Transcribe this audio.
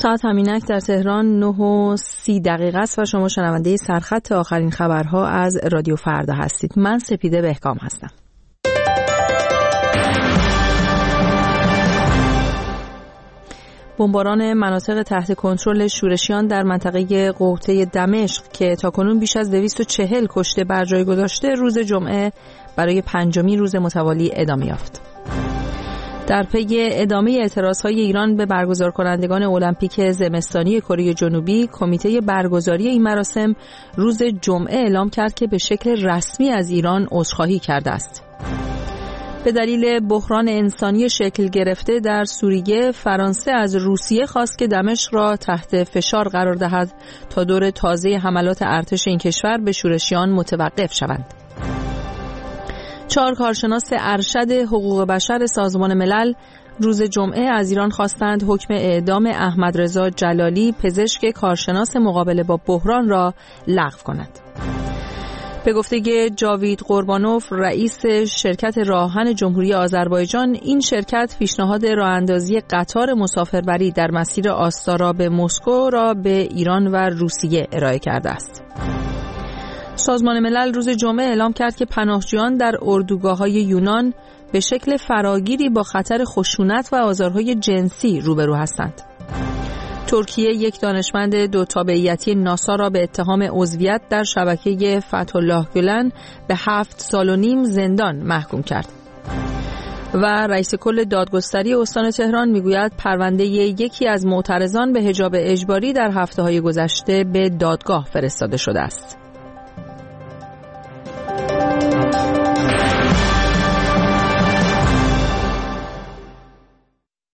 ساعت همینک در تهران 9:30 است و شما شنونده سرخط آخرین خبرها از رادیو فردا هستید. من سپیده بهکام هستم. بمباران مناطق تحت کنترل شورشیان در منطقه قوطه دمشق که تاکنون بیش از 240 کشته بر جای گذاشته، روز جمعه برای پنجمین روز متوالی ادامه یافت. در پی ادامه اعتراضهای ایران به برگزار کنندگان المپیک زمستانی کره جنوبی، کمیته برگزاری این مراسم روز جمعه اعلام کرد که به شکل رسمی از ایران عذرخواهی کرده است. به دلیل بحران انسانی شکل گرفته در سوریه، فرانسه از روسیه خواست که دمشق را تحت فشار قرار دهد تا دور تازه حملات ارتش این کشور به شورشیان متوقف شوند. 4 کارشناس ارشد حقوق بشر سازمان ملل روز جمعه از ایران خواستند حکم اعدام احمدرضا جلالی، پزشک کارشناس مقابله با بحران را لغو کند. به گفته جاوید قربانوف، رئیس شرکت راهن جمهوری آذربایجان، این شرکت پیشنهاد راه‌اندازی قطار مسافربری در مسیر آستارا به مسکو را به ایران و روسیه ارائه کرده است. سازمان ملل روز جمعه اعلام کرد که پناهجویان در اردوگاه‌های یونان به شکل فراگیری با خطر خشونت و آزارهای جنسی روبرو هستند. ترکیه یک دانشمند 2 تابعیتی ناسا را به اتهام عضویت در شبکه فتح الله گلن به 7 سال و نیم زندان محکوم کرد. و رئیس کل دادگستری استان تهران میگوید پرونده یکی از معترضان به حجاب اجباری در هفته‌های گذشته به دادگاه فرستاده شده است.